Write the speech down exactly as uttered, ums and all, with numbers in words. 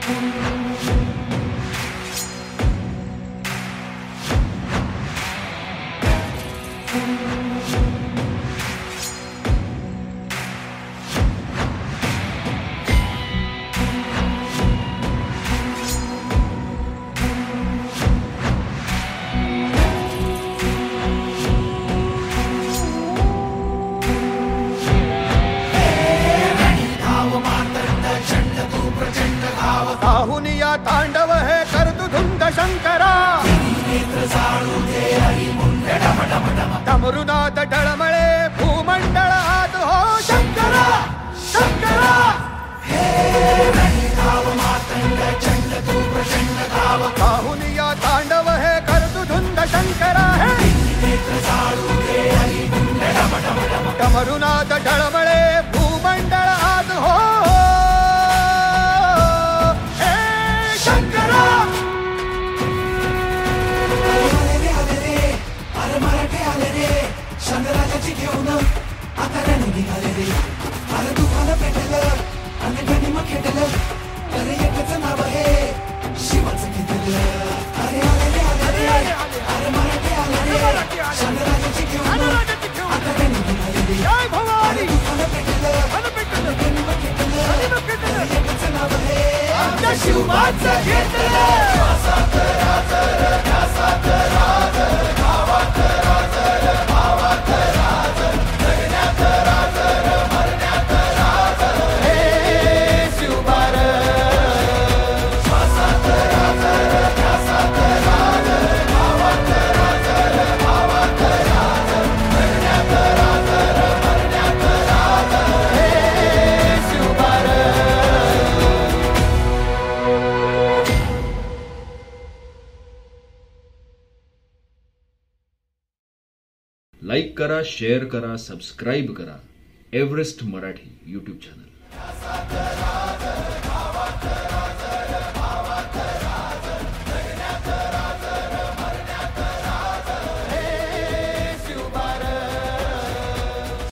राहुनिया तांडव हे करतु धुंद शंकरा डमरुनाथ डळमळे भूमंडळ आत हो शंकरा शंकरा राहुनिया तांडव हे करतु धुंद शंकरा हे डमरुनाथ डळमळे भूमंडळ आत हो शंकराची घेऊन आता रणी निघाले रे. अरे दुकानं पेटलं आणि गणिम खेटलं. अरे एकच नाव आहे शिवाचं घेतलं. अरे आले रे आले रे अरे मराठे आले रे. शंकराची घेऊन आता रणी निघाले रे. अरे दुकानं पेटलं आणि गणिम खेटलं. अरे एकच नाव आहे आमच्या शिवाचं घेतलं. श्वासात राजर ध्यासात राजर भावात राजर भावात राजर जगण्यात राजर मरण्यात राजर हे शिवबार. श्वासात राजर ध्यासात राजर भावात राजर भावात राजर जगण्यात राजर मरण्यात राजर हे शिवबार. लाईक करा, शेअर करा, सबस्क्राईब करा एव्हरेस्ट मराठी यूट्यूब चॅनल.